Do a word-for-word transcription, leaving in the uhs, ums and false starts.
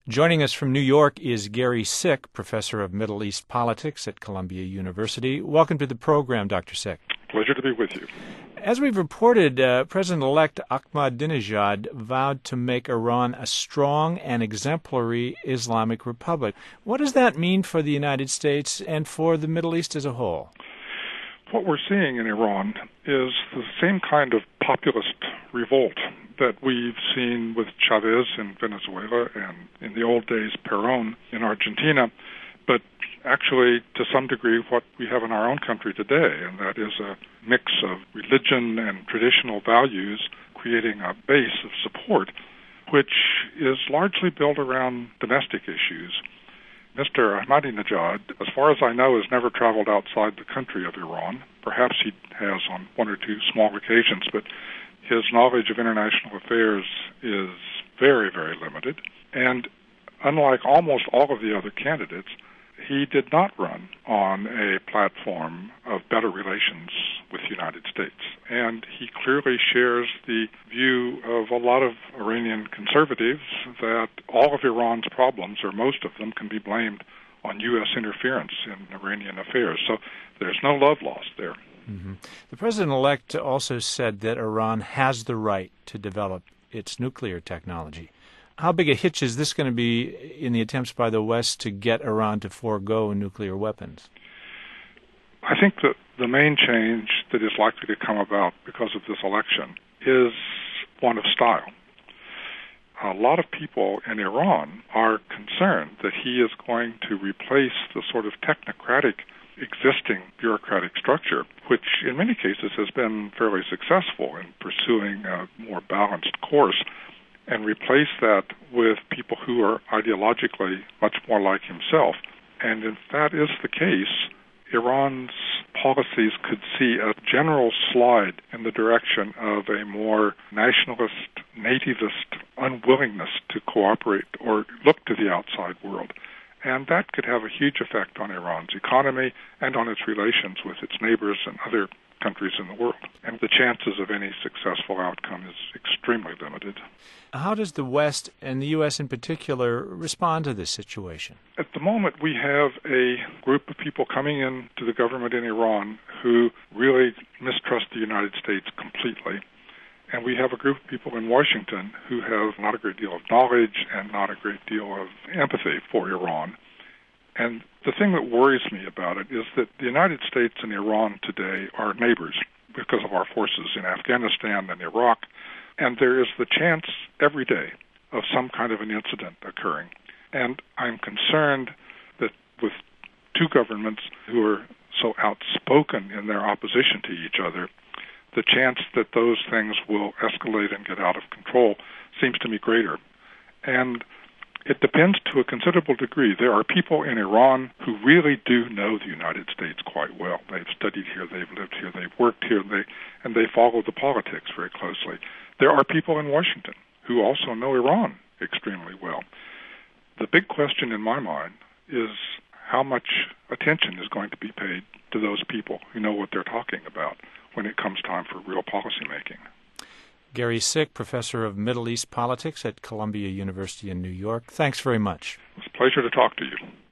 Joining us from New York is Gary Sick, professor of Middle East politics at Columbia University. Welcome to the program, Doctor Sick. Pleasure to be with you. As we've reported, uh, President-elect Ahmadinejad vowed to make Iran a strong and exemplary Islamic republic. What does that mean for the United States and for the Middle East as a whole? What we're seeing in Iran is the same kind of populist revolt that we've seen with Chavez in Venezuela and in the old days Perón in Argentina, but actually to some degree what we have in our own country today, and that is a mix of religion and traditional values creating a base of support which is largely built around domestic issues. Mister Ahmadinejad, as far as I know, has never traveled outside the country of Iran. Perhaps he has on one or two small occasions, but his knowledge of international affairs is very, very limited. And unlike almost all of the other candidates, he did not run on a platform of better relations with the United States. And he clearly shares the view of a lot of Iranian conservatives that all of Iran's problems, or most of them, can be blamed on U S interference in Iranian affairs. So there's no love lost there. Mm-hmm. The president-elect also said that Iran has the right to develop its nuclear technology. How big a hitch is this going to be in the attempts by the West to get Iran to forego nuclear weapons? I think that the main change that is likely to come about because of this election is one of style. A lot of people in Iran are concerned that he is going to replace the sort of technocratic existing bureaucratic structure, which in many cases has been fairly successful in pursuing a more balanced course, and replace that with people who are ideologically much more like himself. And if that is the case, Iran's policies could see a general slide in the direction of a more nationalist, nativist unwillingness to cooperate or look to the outside world. And that could have a huge effect on Iran's economy and on its relations with its neighbors and other countries in the world. And the chances of any successful outcome is extremely limited. How does the West, and the U S in particular, respond to this situation? At the moment, we have a group of people coming into the government in Iran who really mistrust the United States completely. And we have a group of people in Washington who have not a great deal of knowledge and not a great deal of empathy for Iran. And the thing that worries me about it is that the United States and Iran today are neighbors because of our forces in Afghanistan and Iraq, and there is the chance every day of some kind of an incident occurring. And I'm concerned that with two governments who are so outspoken in their opposition to each other, the chance that those things will escalate and get out of control seems to me greater. And it depends to a considerable degree. There are people in Iran who really do know the United States quite well. They've studied here, they've lived here, they've worked here, and they, and they follow the politics very closely. There are people in Washington who also know Iran extremely well. The big question in my mind is how much attention is going to be paid to those people who know what they're talking about when it comes time for real policy making. Gary Sick, professor of Middle East politics at Columbia University in New York. Thanks very much. It's a pleasure to talk to you.